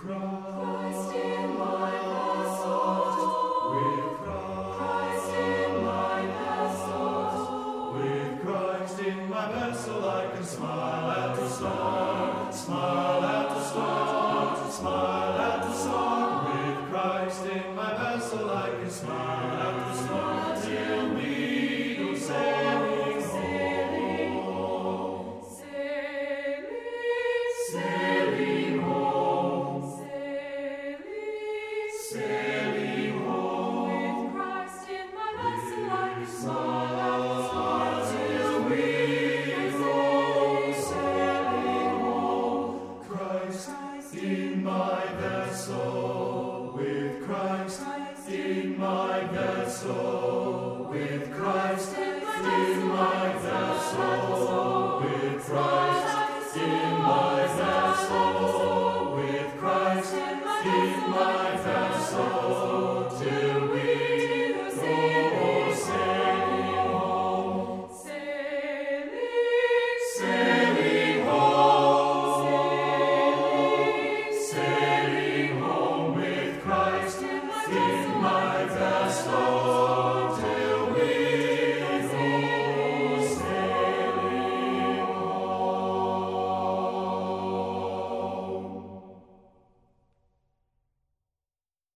Christ in my vessel. With Christ in my vessel. With Christ in my vessel I can smile at the start, smile at the start, smile at the start. With Christ in my vessel I can smile at the start till me who say